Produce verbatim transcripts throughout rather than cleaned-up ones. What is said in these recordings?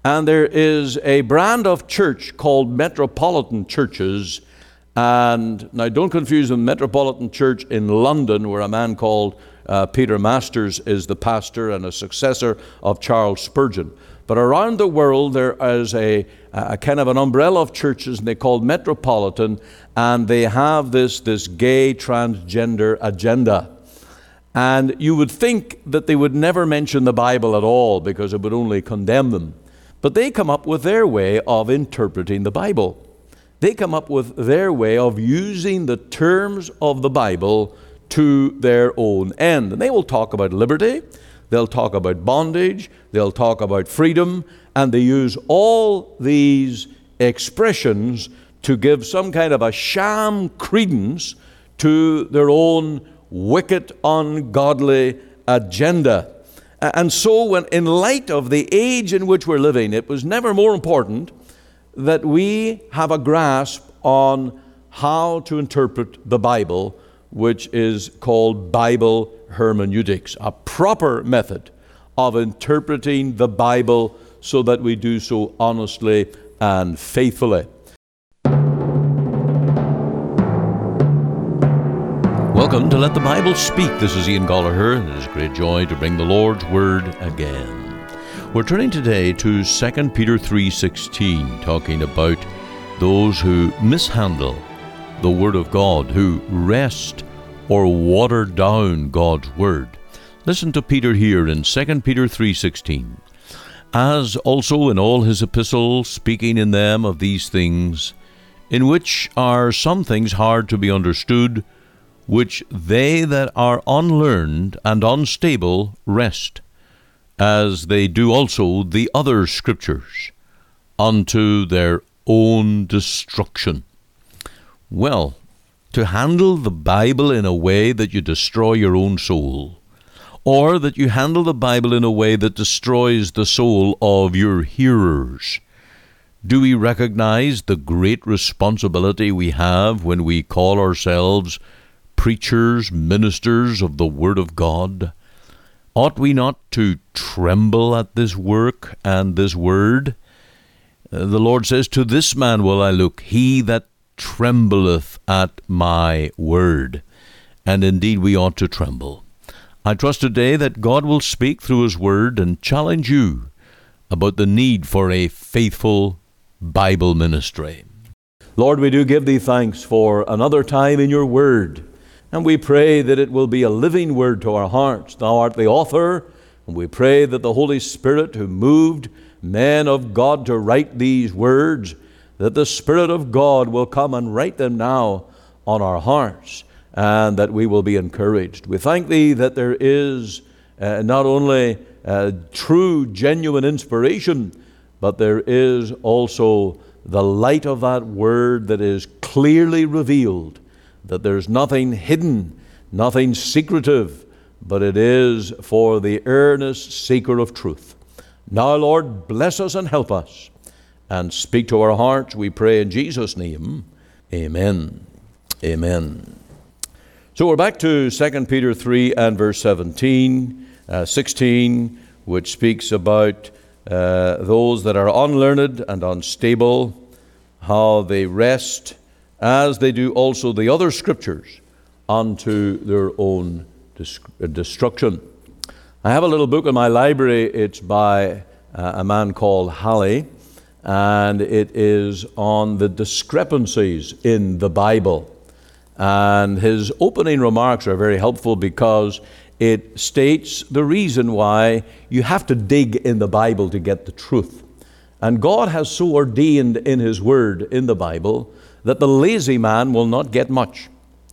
And there is a brand of church called Metropolitan Churches. And now don't confuse the Metropolitan Church in London, where a man called uh, Peter Masters is the pastor and a successor of Charles Spurgeon. But around the world there is a, a kind of an umbrella of churches, and they're called Metropolitan, and they have this, this gay transgender agenda. And you would think that they would never mention the Bible at all because it would only condemn them. But they come up with their way of interpreting the Bible. They come up with their way of using the terms of the Bible to their own end. And they will talk about liberty, they'll talk about bondage, they'll talk about freedom, and they use all these expressions to give some kind of a sham credence to their own wicked, ungodly agenda. And so when, in light of the age in which we're living, it was never more important that we have a grasp on how to interpret the Bible, which is called Bible hermeneutics, a proper method of interpreting the Bible so that we do so honestly and faithfully. Welcome to Let the Bible Speak. This is Ian Gollaher, and it is a great joy to bring the Lord's Word again. We're turning today to Second Peter three sixteen, talking about those who mishandle the Word of God, who wrest or water down God's Word. Listen to Peter here in Second Peter three sixteen. As also in all his epistles, speaking in them of these things, in which are some things hard to be understood, which they that are unlearned and unstable wrest, as they do also the other scriptures, unto their own destruction. Well, to handle the Bible in a way that you destroy your own soul, or that you handle the Bible in a way that destroys the soul of your hearers, do we recognize the great responsibility we have when we call ourselves preachers, ministers of the Word of God? Ought we not to tremble at this work and this word? Uh, the Lord says, "To this man will I look, he that trembleth at my word." And indeed we ought to tremble. I trust today that God will speak through his word and challenge you about the need for a faithful Bible ministry. Lord, we do give thee thanks for another time in your word. And we pray that it will be a living word to our hearts. Thou art the author, and we pray that the Holy Spirit who moved men of God to write these words, that the Spirit of God will come and write them now on our hearts, and that we will be encouraged. We thank thee that there is uh, not only uh, true, genuine inspiration, but there is also the light of that word that is clearly revealed, that there's nothing hidden, nothing secretive, but it is for the earnest seeker of truth. Now, Lord, bless us and help us, and speak to our hearts, we pray in Jesus' name. Amen. Amen. So we're back to Second Peter three and verse seventeen, uh, sixteen, which speaks about uh, those that are unlearned and unstable, how they wrest, as they do also the other scriptures, unto their own destruction. I have a little book in my library. It's by uh, a man called Halley, and it is on the discrepancies in the Bible. And his opening remarks are very helpful because it states the reason why you have to dig in the Bible to get the truth. And God has so ordained in his word in the Bible that the lazy man will not get much.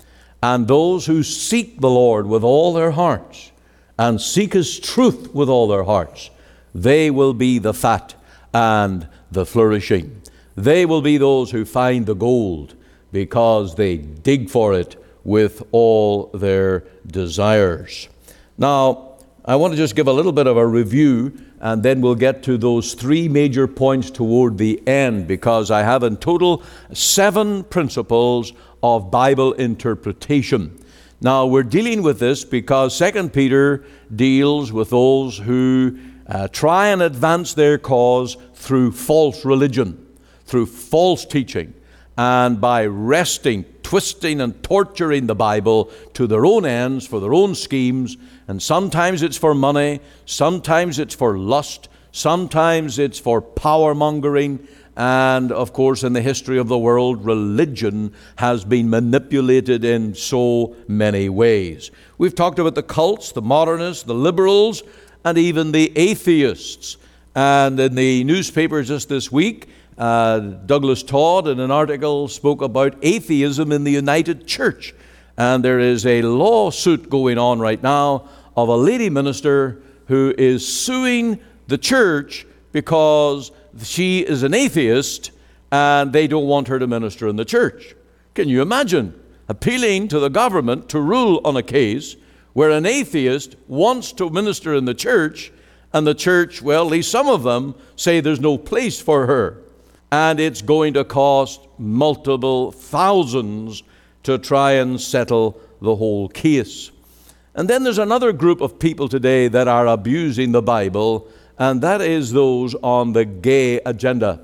And those who seek the Lord with all their hearts and seek his truth with all their hearts, they will be the fat and the flourishing. They will be those who find the gold because they dig for it with all their desires. Now, I want to just give a little bit of a review, and then we'll get to those three major points toward the end, because I have in total seven principles of Bible interpretation. Now, we're dealing with this because Second Peter deals with those who uh, try and advance their cause through false religion, through false teaching, and by wresting, twisting, and torturing the Bible to their own ends, for their own schemes. And sometimes it's for money, sometimes it's for lust, sometimes it's for power mongering. And of course, in the history of the world, religion has been manipulated in so many ways. We've talked about the cults, the modernists, the liberals, and even the atheists. And in the newspapers just this week, uh, Douglas Todd, in an article, spoke about atheism in the United Church. And there is a lawsuit going on right now of a lady minister who is suing the church because she is an atheist and they don't want her to minister in the church. Can you imagine appealing to the government to rule on a case where an atheist wants to minister in the church, and the church, well, at least some of them, say there's no place for her, and it's going to cost multiple thousands to try and settle the whole case. And then there's another group of people today that are abusing the Bible, and that is those on the gay agenda.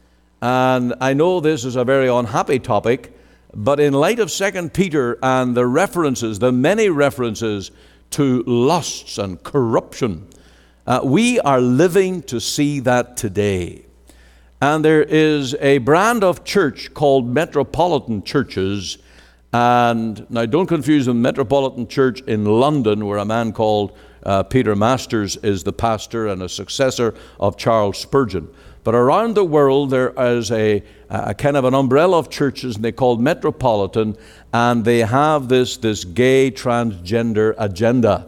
And I know this is a very unhappy topic, but in light of Second Peter and the references, the many references to lusts and corruption, uh, we are living to see that today. And there is a brand of church called metropolitan churches. And now don't confuse the Metropolitan Church in London, where a man called uh, Peter Masters is the pastor and a successor of Charles Spurgeon. But around the world there is a, a kind of an umbrella of churches, and they called Metropolitan, and they have this, this gay transgender agenda.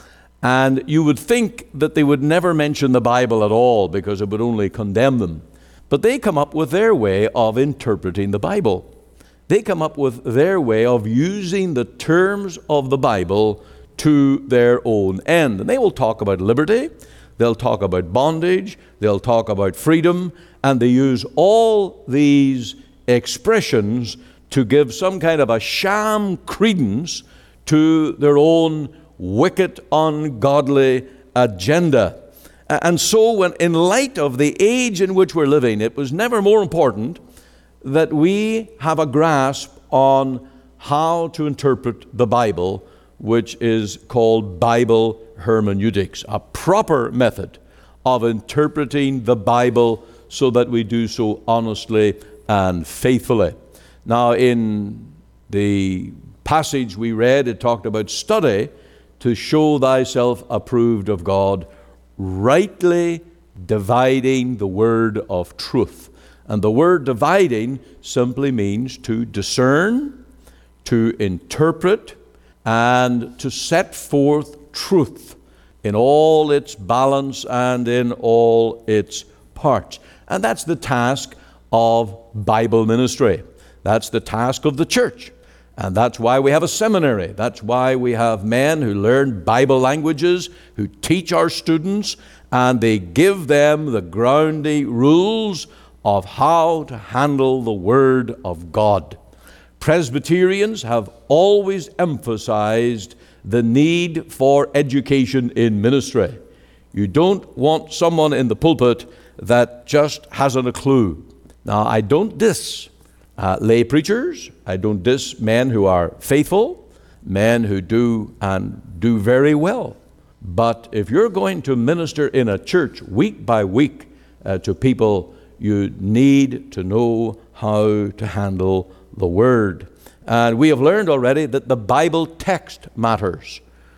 And you would think that they would never mention the Bible at all because it would only condemn them. But they come up with their way of interpreting the Bible. They come up with their way of using the terms of the Bible to their own end. And they will talk about liberty, they'll talk about bondage, they'll talk about freedom, and they use all these expressions to give some kind of a sham credence to their own wicked, ungodly agenda. And so when, in light of the age in which we're living, it was never more important that we have a grasp on how to interpret the Bible, which is called Bible hermeneutics, a proper method of interpreting the Bible so that we do so honestly and faithfully. Now, in the passage we read, it talked about study to show thyself approved of God, rightly dividing the word of truth. And the word dividing simply means to discern, to interpret, and to set forth truth in all its balance and in all its parts. And that's the task of Bible ministry. That's the task of the church. And that's why we have a seminary. That's why we have men who learn Bible languages, who teach our students, and they give them the groundy rules of how to handle the Word of God. Presbyterians have always emphasized the need for education in ministry. You don't want someone in the pulpit that just hasn't a clue. Now, I don't diss uh, lay preachers. I don't diss men who are faithful, men who do and do very well. But if you're going to minister in a church week by week uh, to people, you need to know how to handle the Word. And we have learned already that the Bible text matters.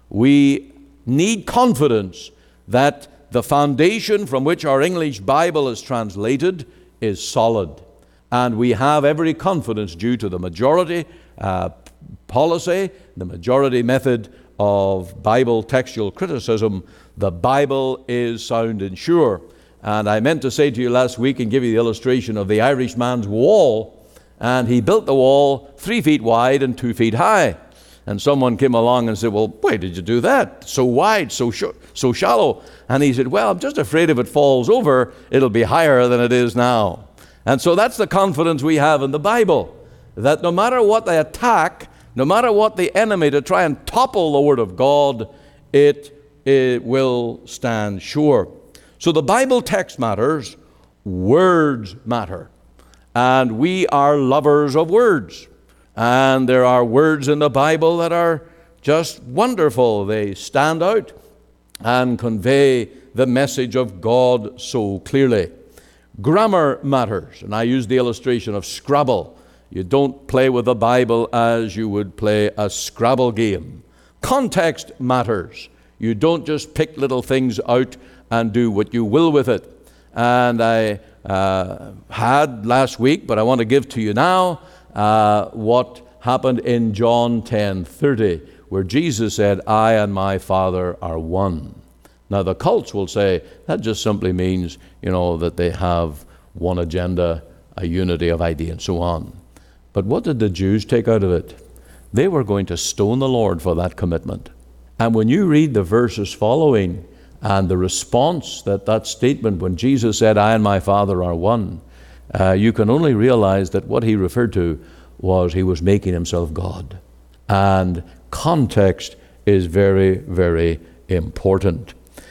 We need confidence that the foundation from which our English Bible is translated is solid. And we have every confidence due to the majority uh, policy, the majority method of Bible textual criticism. The Bible is sound and sure. And I meant to say to you last week and give you the illustration of the Irishman's wall. And he built the wall three feet wide and two feet high. And someone came along and said, well, why did you do that? So wide, so sh- so shallow. And he said, well, I'm just afraid if it falls over, it'll be higher than it is now. And so that's the confidence we have in the Bible, that no matter what they attack, no matter what the enemy to try and topple the Word of God, it, it will stand sure. So the Bible text matters, words matter. And we are lovers of words. And there are words in the Bible that are just wonderful. They stand out and convey the message of God so clearly. Grammar matters, and I use the illustration of Scrabble. You don't play with the Bible as you would play a Scrabble game. Context matters. You don't just pick little things out and do what you will with it. And I uh, had last week, but I want to give to you now, uh, what happened in John ten thirty, where Jesus said, I and my Father are one. Now the cults will say that just simply means, you know, that they have one agenda, a unity of idea, and so on. But what did the Jews take out of it? They were going to stone the Lord for that commitment. And when you read the verses following and the response that that statement, when Jesus said, I and my Father are one, uh, you can only realize that what he referred to was he was making himself God. And context is very, very important.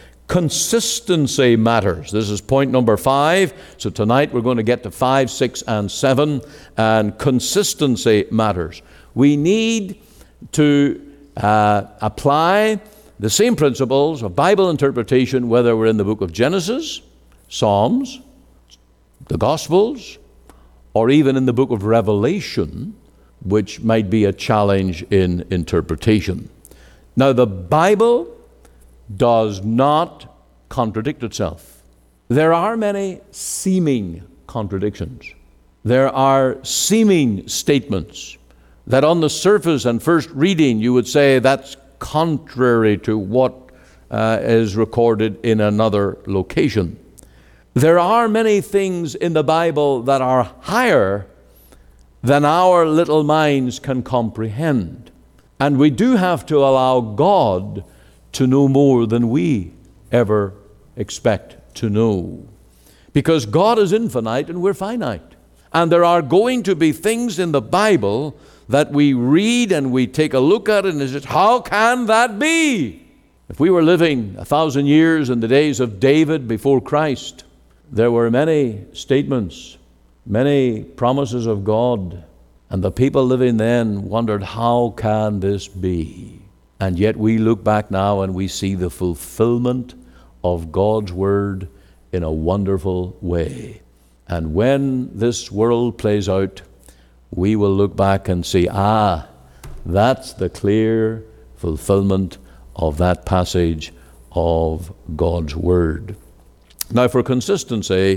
Consistency matters. This is point number five. So tonight we're going to get to five, six, and seven. And consistency matters. We need to uh, apply the same principles of Bible interpretation, whether we're in the book of Genesis, Psalms, the Gospels, or even in the book of Revelation, which might be a challenge in interpretation. Now, the Bible does not contradict itself. There are many seeming contradictions. There are seeming statements that on the surface and first reading you would say that's contrary to what uh, is recorded in another location. There are many things in the Bible that are higher than our little minds can comprehend. And we do have to allow God to know more than we ever expect to know. Because God is infinite and we're finite. And there are going to be things in the Bible that we read and we take a look at it and it's, how can that be? If we were living a thousand years in the days of David before Christ, there were many statements, many promises of God, and the people living then wondered, how can this be? And yet we look back now and we see the fulfillment of God's Word in a wonderful way. And when this world plays out, we will look back and see, ah, that's the clear fulfillment of that passage of God's Word. Now, for consistency,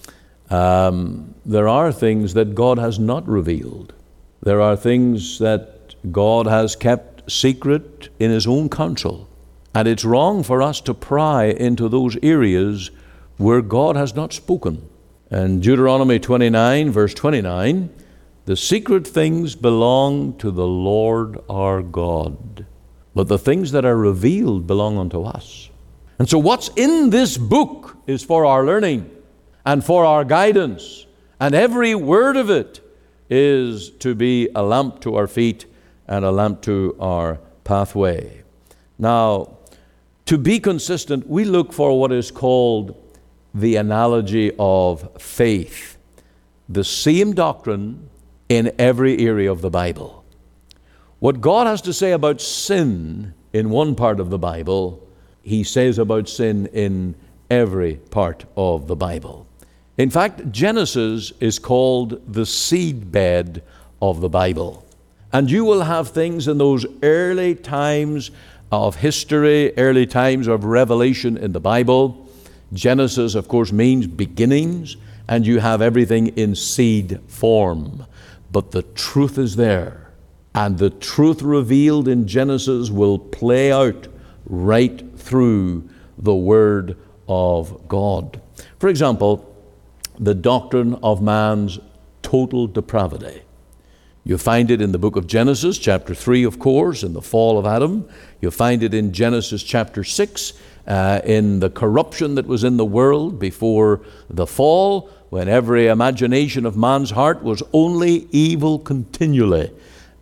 um, there are things that God has not revealed. There are things that God has kept secret in His own counsel. And it's wrong for us to pry into those areas where God has not spoken. And Deuteronomy twenty-nine, verse twenty-nine, the secret things belong to the Lord our God, but the things that are revealed belong unto us. And so what's in this book is for our learning and for our guidance. And every word of it is to be a lamp to our feet and a lamp to our pathway. Now, to be consistent, we look for what is called the analogy of faith. The same doctrine in every area of the Bible. What God has to say about sin in one part of the Bible, He says about sin in every part of the Bible. In fact, Genesis is called the seedbed of the Bible. And you will have things in those early times of history, early times of revelation in the Bible. Genesis, of course, means beginnings, and you have everything in seed form. But the truth is there, and the truth revealed in Genesis will play out right through the Word of God. For example, the doctrine of man's total depravity. You find it in the book of Genesis, chapter three, of course, in the fall of Adam. You find it in Genesis chapter six, uh, in the corruption that was in the world before the fall, when every imagination of man's heart was only evil continually.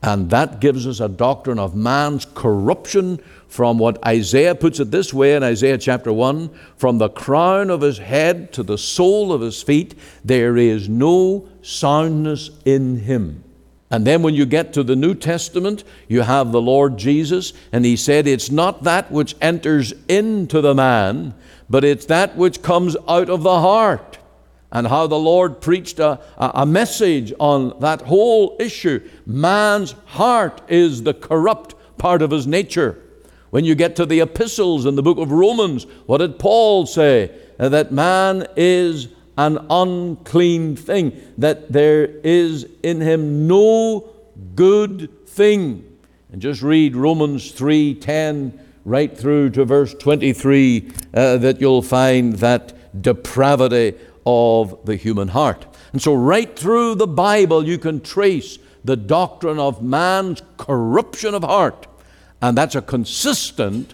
And that gives us a doctrine of man's corruption from what Isaiah puts it this way in Isaiah chapter one, from the crown of his head to the sole of his feet, there is no soundness in him. And then when you get to the New Testament, you have the Lord Jesus, and he said, it's not that which enters into the man, but it's that which comes out of the heart. And how the Lord preached a, a message on that whole issue. Man's heart is the corrupt part of his nature. When you get to the epistles in the book of Romans, what did Paul say? That man is an unclean thing, that there is in him no good thing. And just read Romans three ten right through to verse twenty-three, uh, that you'll find that depravity of the human heart. And so right through the Bible you can trace the doctrine of man's corruption of heart. And that's a consistent,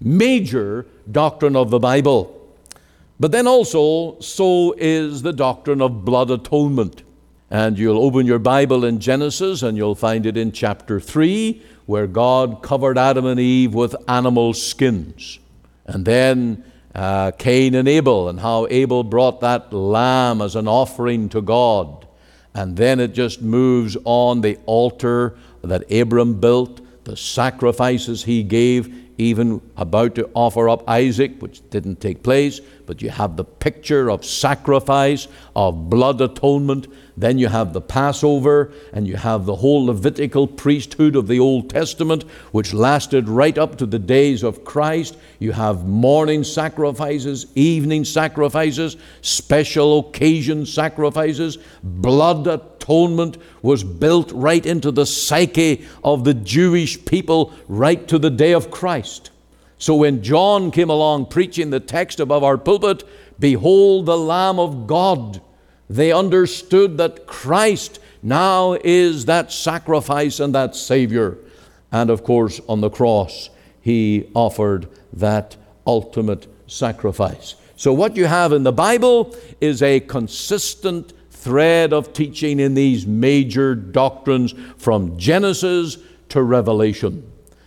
major doctrine of the Bible. But then also, so is the doctrine of blood atonement. And you'll open your Bible in Genesis and you'll find it in chapter three, where God covered Adam and Eve with animal skins. And then Uh, Cain and Abel, and how Abel brought that lamb as an offering to God. And then it just moves on, the altar that Abram built, the sacrifices he gave, even about to offer up Isaac, which didn't take place, but you have the picture of sacrifice, of blood atonement. Then you have the Passover, and you have the whole Levitical priesthood of the Old Testament, which lasted right up to the days of Christ. You have morning sacrifices, evening sacrifices, special occasion sacrifices. Blood atonement was built right into the psyche of the Jewish people right to the day of Christ. So when John came along preaching the text above our pulpit, behold the Lamb of God, they understood that Christ now is that sacrifice and that Savior. And of course, on the cross, he offered that ultimate sacrifice. So what you have in the Bible is a consistent thread of teaching in these major doctrines from Genesis to Revelation.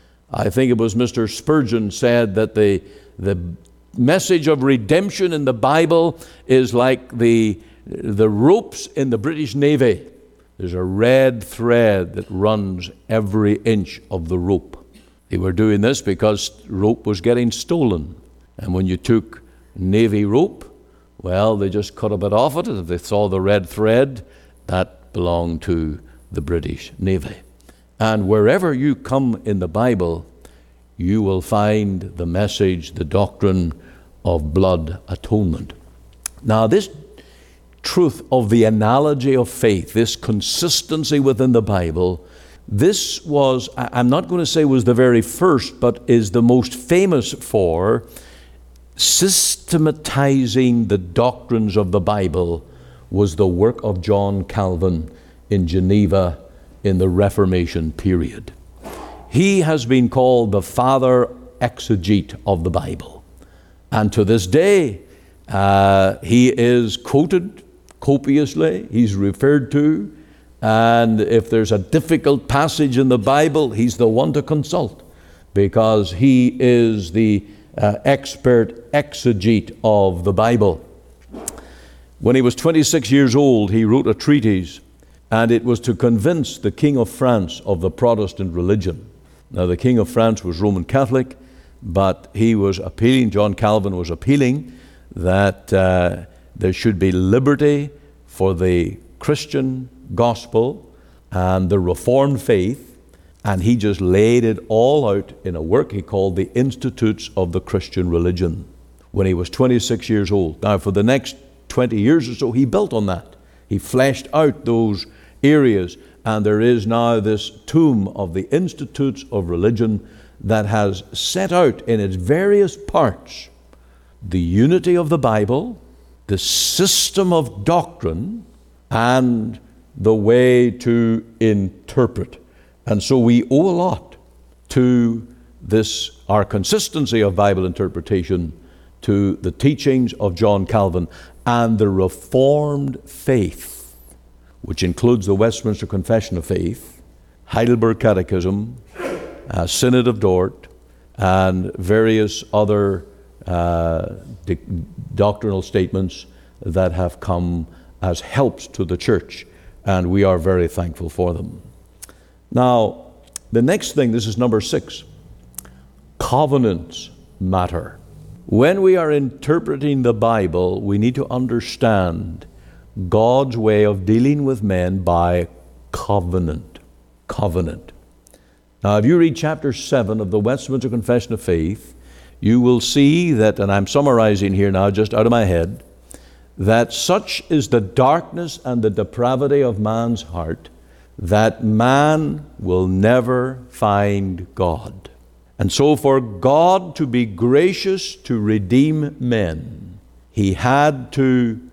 I think it was Mister Spurgeon said that the, the message of redemption in the Bible is like the The ropes in the British Navy. There's a red thread that runs every inch of the rope. They were doing this because rope was getting stolen. And when you took Navy rope, well, they just cut a bit off it. If they saw the red thread, that belonged to the British Navy. And wherever you come in the Bible, you will find the message, the doctrine of blood atonement. Now, this truth of the analogy of faith, this consistency within the Bible, this was, I'm not going to say was the very first, but is the most famous for systematizing the doctrines of the Bible, was the work of John Calvin in Geneva in the Reformation period. He has been called the father exegete of the Bible. And to this day, uh, he is quoted copiously, he's referred to, and if there's a difficult passage in the Bible, he's the one to consult, because he is the uh, expert exegete of the Bible. When he was twenty-six years old, he wrote a treatise, and it was to convince the King of France of the Protestant religion. Now, the King of France was Roman Catholic, but he was appealing, John Calvin was appealing that uh, there should be liberty for the Christian gospel and the Reformed faith, and he just laid it all out in a work he called the Institutes of the Christian Religion when he was twenty-six years old. Now, for the next twenty years or so, he built on that. He fleshed out those areas, and there is now this tome of the Institutes of Religion that has set out in its various parts the unity of the Bible, the system of doctrine, and the way to interpret. And so we owe a lot to this, our consistency of Bible interpretation, to the teachings of John Calvin and the Reformed faith, which includes the Westminster Confession of Faith, Heidelberg Catechism, uh, Synod of Dort, and various other uh, di- doctrinal statements that have come as helps to the church, and we are very thankful for them. Now, the next thing, this is number six, covenants matter. When we are interpreting the Bible, we need to understand God's way of dealing with men by covenant. Covenant. Now, if you read chapter seven of the Westminster Confession of Faith, you will see that, and I'm summarizing here now just out of my head, that such is the darkness and the depravity of man's heart that man will never find God. And so for God to be gracious to redeem men, he had to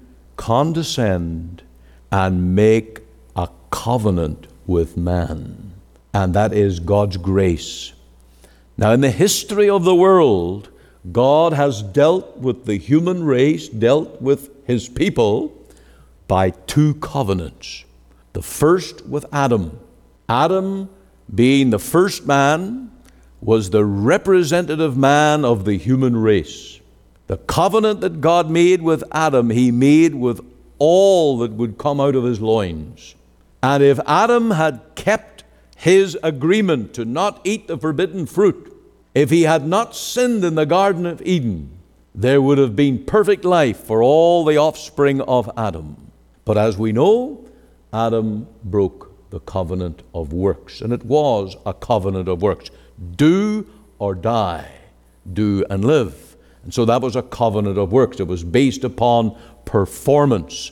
condescend and make a covenant with man. And that is God's grace. Now, in the history of the world, God has dealt with the human race, dealt with his people by two covenants. The first with Adam. Adam, being the first man, was the representative man of the human race. The covenant that God made with Adam, he made with all that would come out of his loins. And if Adam had kept his agreement to not eat the forbidden fruit, if he had not sinned in the Garden of Eden, there would have been perfect life for all the offspring of Adam. But as we know, Adam broke the covenant of works, and it was a covenant of works. Do or die, do and live. And so that was a covenant of works. It was based upon performance.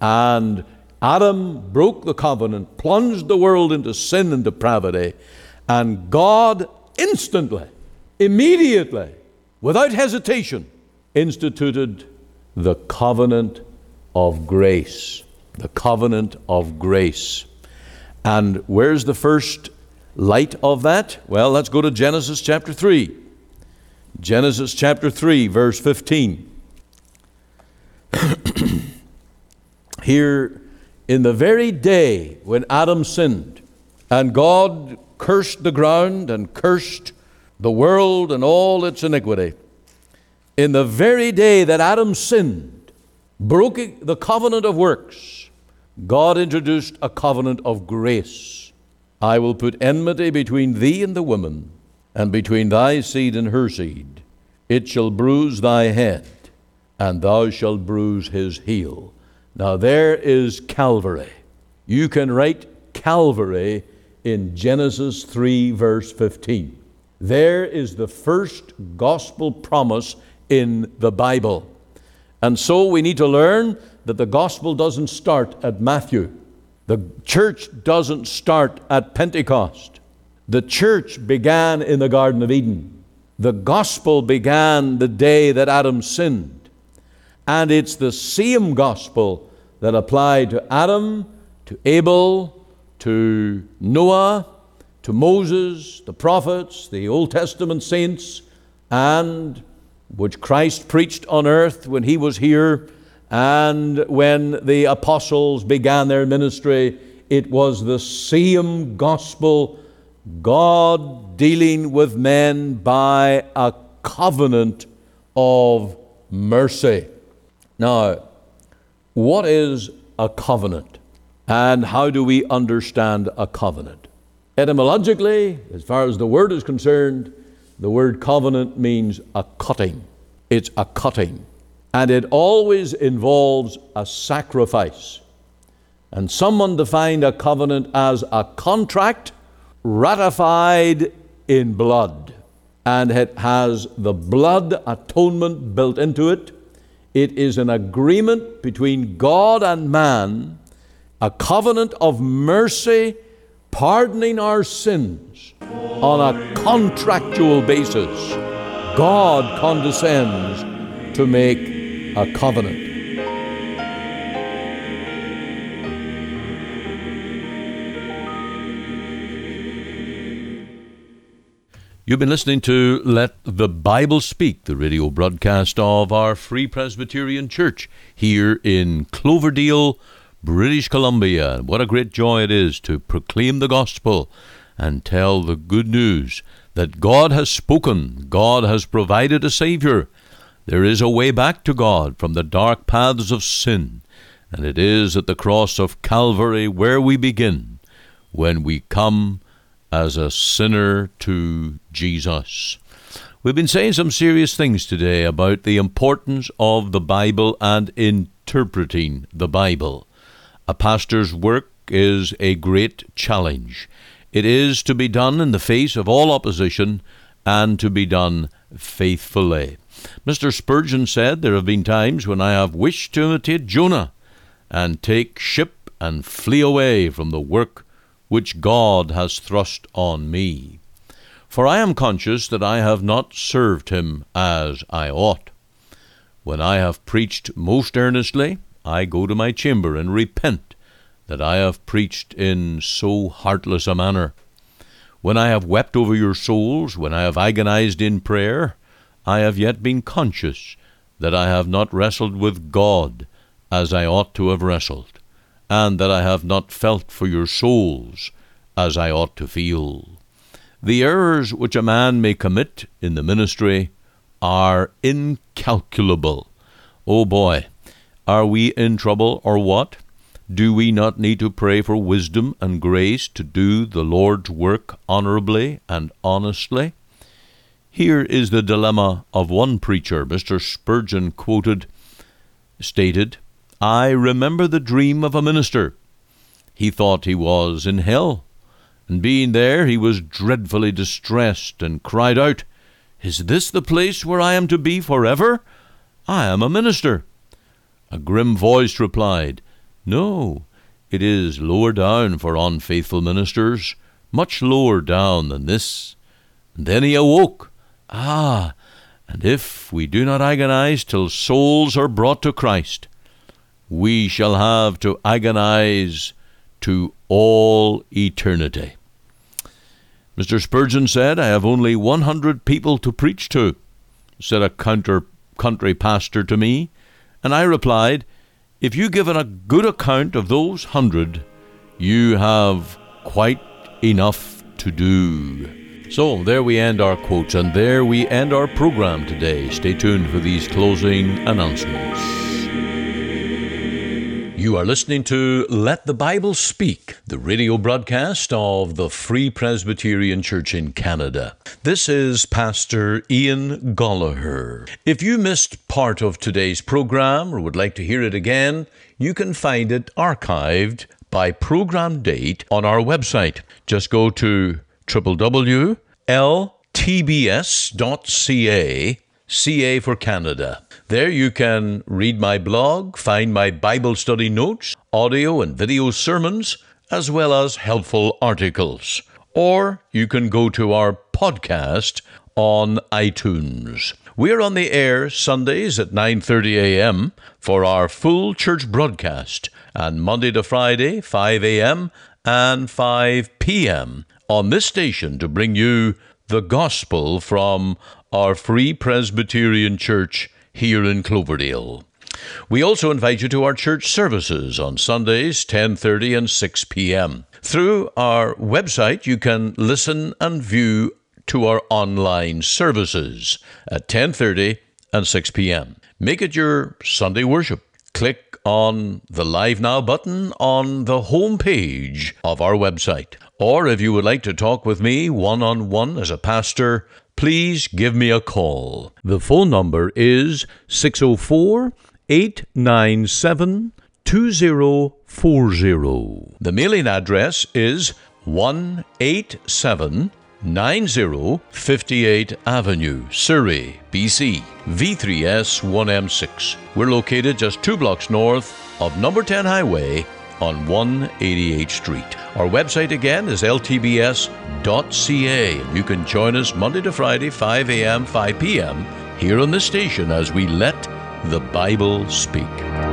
And Adam broke the covenant, plunged the world into sin and depravity, and God instantly, immediately, without hesitation, instituted the covenant of grace. The covenant of grace. And where's the first light of that? Well, let's go to Genesis chapter three. Genesis chapter three, verse fifteen. Here, in the very day when Adam sinned, and God cursed the ground and cursed the world and all its iniquity, in the very day that Adam sinned, broke the covenant of works, God introduced a covenant of grace. I will put enmity between thee and the woman, and between thy seed and her seed. It shall bruise thy head, and thou shalt bruise his heel. Now there is Calvary. You can write Calvary in Genesis three, verse fifteen. There is the first gospel promise in the Bible. And so we need to learn that the gospel doesn't start at Matthew. The church doesn't start at Pentecost. The church began in the Garden of Eden. The gospel began the day that Adam sinned. And it's the same gospel that applied to Adam, to Abel, to Noah, to Moses, the prophets, the Old Testament saints, and which Christ preached on earth when he was here, and when the apostles began their ministry. It was the same gospel, God dealing with men by a covenant of mercy. Now, what is a covenant? And how do we understand a covenant? Etymologically, as far as the word is concerned, the word covenant means a cutting. It's a cutting. And it always involves a sacrifice. And someone defined a covenant as a contract ratified in blood. And it has the blood atonement built into it. It is an agreement between God and man, a covenant of mercy, pardoning our sins on a contractual basis. God condescends to make a covenant. You've been listening to Let the Bible Speak, the radio broadcast of our Free Presbyterian Church here in Cloverdale, British Columbia. What a great joy it is to proclaim the gospel and tell the good news that God has spoken, God has provided a Savior. There is a way back to God from the dark paths of sin, and it is at the cross of Calvary where we begin, when we come as a sinner to Jesus. We've been saying some serious things today about the importance of the Bible and interpreting the Bible. A pastor's work is a great challenge. It is to be done in the face of all opposition and to be done faithfully. Mister Spurgeon said, "There have been times when I have wished to imitate Jonah and take ship and flee away from the work which God has thrust on me. For I am conscious that I have not served him as I ought. When I have preached most earnestly, I go to my chamber and repent that I have preached in so heartless a manner. When I have wept over your souls, when I have agonized in prayer, I have yet been conscious that I have not wrestled with God as I ought to have wrestled, and that I have not felt for your souls as I ought to feel. The errors which a man may commit in the ministry are incalculable." Oh boy, are we in trouble or what? Do we not need to pray for wisdom and grace to do the Lord's work honorably and honestly? Here is the dilemma of one preacher. Mister Spurgeon quoted, stated, "I remember the dream of a minister. He thought he was in hell, and being there he was dreadfully distressed and cried out, 'Is this the place where I am to be forever? I am a minister.' A grim voice replied, 'No, it is lower down for unfaithful ministers, much lower down than this.' And then he awoke. Ah, and if we do not agonize till souls are brought to Christ, we shall have to agonize to all eternity." Mister Spurgeon said, "I have only one hundred people to preach to," said a counter country pastor to me, and I replied, "If you give a good account of those hundred, you have quite enough to do." So there we end our quotes, and there we end our program today. Stay tuned for these closing announcements. You are listening to Let the Bible Speak, the radio broadcast of the Free Presbyterian Church in Canada. This is Pastor Ian Goligher. If you missed part of today's program or would like to hear it again, you can find it archived by program date on our website. Just go to w w w dot l t b s dot c a, C A for Canada. There you can read my blog, find my Bible study notes, audio and video sermons, as well as helpful articles. Or you can go to our podcast on iTunes. We're on the air Sundays at nine thirty a.m. for our full church broadcast, and Monday to Friday, five a.m. and five p.m. on this station to bring you the gospel from our Free Presbyterian Church here in Cloverdale. We also invite you to our church services on Sundays, ten thirty and six p.m. Through our website, you can listen and view to our online services at ten thirty and six p.m. Make it your Sunday worship. Click on the Live Now button on the home page of our website. Or if you would like to talk with me one-on-one as a pastor, please give me a call. The phone number is six oh four, eight nine seven, two oh four oh. The mailing address is one eighty-seven ninety fifty-eight Avenue, Surrey, B C, V three S one M six. We're located just two blocks north of number ten Highway on one eighty-eighth Street. Our website again is l t b s dot c a, and you can join us Monday to Friday, five a.m., five p.m. here on the station as we let the Bible speak.